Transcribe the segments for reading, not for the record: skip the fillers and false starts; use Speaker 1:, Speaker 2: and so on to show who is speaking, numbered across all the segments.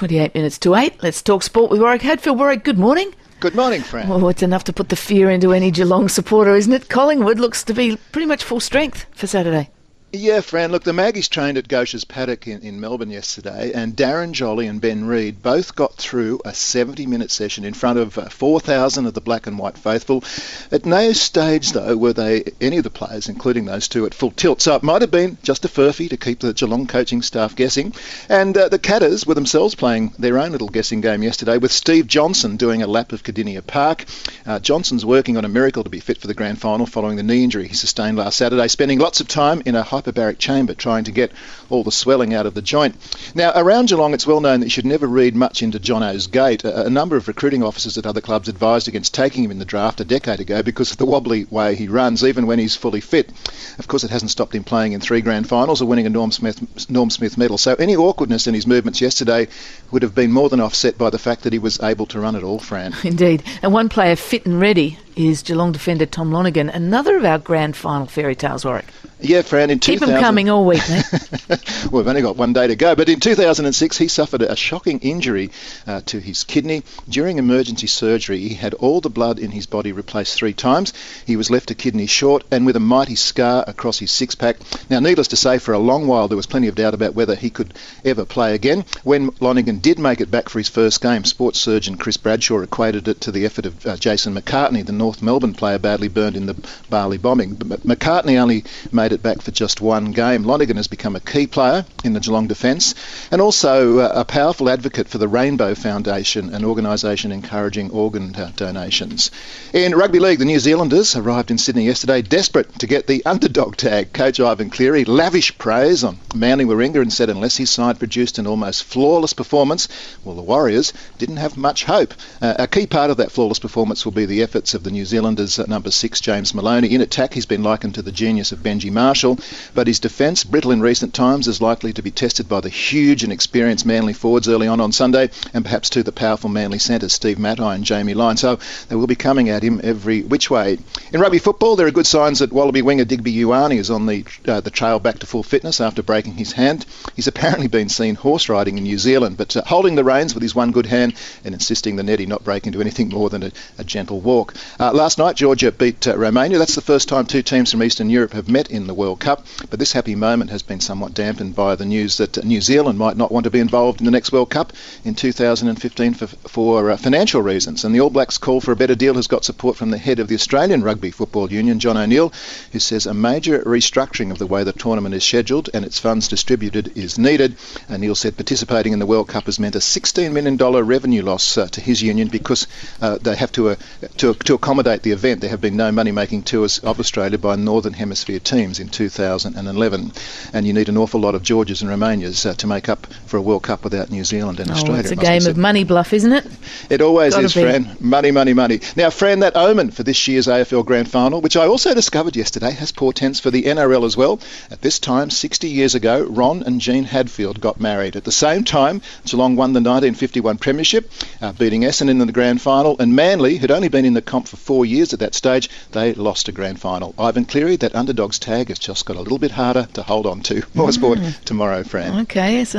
Speaker 1: 28 minutes to 8. Let's talk sport with Warwick Hadfield. Warwick, good morning.
Speaker 2: Good morning, Fran.
Speaker 1: Oh, it's enough to put the fear into any Geelong supporter, isn't it? Collingwood looks to be pretty much full strength for Saturday.
Speaker 2: Yeah, Fran, look, the Maggies trained at Gaucher's Paddock in Melbourne yesterday, and Darren Jolly and Ben Reid both got through a 70-minute session in front of 4,000 of the black and white faithful. At no stage, though, were any of the players, including those two, at full tilt. So it might have been just a furphy to keep the Geelong coaching staff guessing. And the Catters were themselves playing their own little guessing game yesterday, with Steve Johnson doing a lap of Cardinia Park. Johnson's working on a miracle to be fit for the grand final following the knee injury he sustained last Saturday, spending lots of time in a hyperbaric chamber trying to get all the swelling out of the joint. Now, around Geelong, it's well known that you should never read much into Jono's gait. A number of recruiting officers at other clubs advised against taking him in the draft a decade ago because of the wobbly way he runs, even when he's fully fit. Of course, it hasn't stopped him playing in 3 grand finals or winning a Norm Smith medal, so any awkwardness in his movements yesterday would have been more than offset by the fact that he was able to run it all, Fran.
Speaker 1: Indeed. And one player fit and ready is Geelong defender Tom Lonergan, another of our grand final fairy tales, Warwick.
Speaker 2: Yeah, Fran, in
Speaker 1: Keep them coming all week, mate.
Speaker 2: Well, we've only got one day to go, but in 2006 he suffered a shocking injury to his kidney. During emergency surgery, he had all the blood in his body replaced 3 times. He was left a kidney short and with a mighty scar across his six-pack. Now, needless to say, for a long while there was plenty of doubt about whether he could ever play again. When Lonergan did make it back for his first game, sports surgeon Chris Bradshaw equated it to the effort of Jason McCartney, the North Melbourne player badly burned in the Bali bombing. But McCartney only made it back for just one game. Lonergan has become a key player in the Geelong defence and also a powerful advocate for the Rainbow Foundation, an organisation encouraging organ donations. In rugby league, the New Zealanders arrived in Sydney yesterday desperate to get the underdog tag. Coach Ivan Cleary lavish praise on Manly Warringah and said unless his side produced an almost flawless performance, well, the Warriors didn't have much hope. A key part of that flawless performance will be the efforts of the New Zealanders' number 6, James Maloney. In attack, he's been likened to the genius of Benji Marshall, but his defence, brittle in recent times, is likely to be tested by the huge and experienced Manly forwards early on Sunday, and perhaps to the powerful Manly centres, Steve Matai and Jamie Lyon. So they will be coming at him every which way. In rugby football, there are good signs that Wallaby winger Digby Ioane is on the trail back to full fitness after breaking his hand. He's apparently been seen horse riding in New Zealand, but holding the reins with his one good hand and insisting the netty not break into anything more than a gentle walk. Last night, Georgia beat Romania. That's the first time 2 teams from Eastern Europe have met in the World Cup, but this happy moment has been somewhat dampened by the news that New Zealand might not want to be involved in the next World Cup in 2015 for financial reasons. And the All Blacks' call for a better deal has got support from the head of the Australian Rugby Football Union, John O'Neill, who says a major restructuring of the way the tournament is scheduled and its funds distributed is needed. O'Neill said participating in the World Cup has meant a $16 million revenue loss to his union because they have to accommodate the event. There have been no money-making tours of Australia by Northern Hemisphere teams in 2011, and you need an awful lot of Georgias and Romanias to make up for a World Cup without New Zealand and Australia.
Speaker 1: It's a game of money bluff, isn't it?
Speaker 2: It always is, Fran. Money, money, money. Now, Fran, that omen for this year's AFL Grand Final, which I also discovered yesterday, has portents for the NRL as well. At this time, 60 years ago, Ron and Jean Hadfield got married. At the same time, Geelong won the 1951 Premiership, beating Essendon in the Grand Final, and Manly, who'd only been in the comp for 4 years at that stage, they lost a Grand Final. Ivan Cleary, that underdog's tag has just got a little bit harder to hold on to. More sport tomorrow, Fran.
Speaker 1: Okay, yes,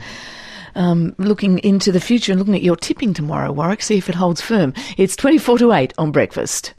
Speaker 1: I'm looking into the future and looking at your tipping tomorrow, Warwick, see if it holds firm. It's 24 to 8 on Breakfast.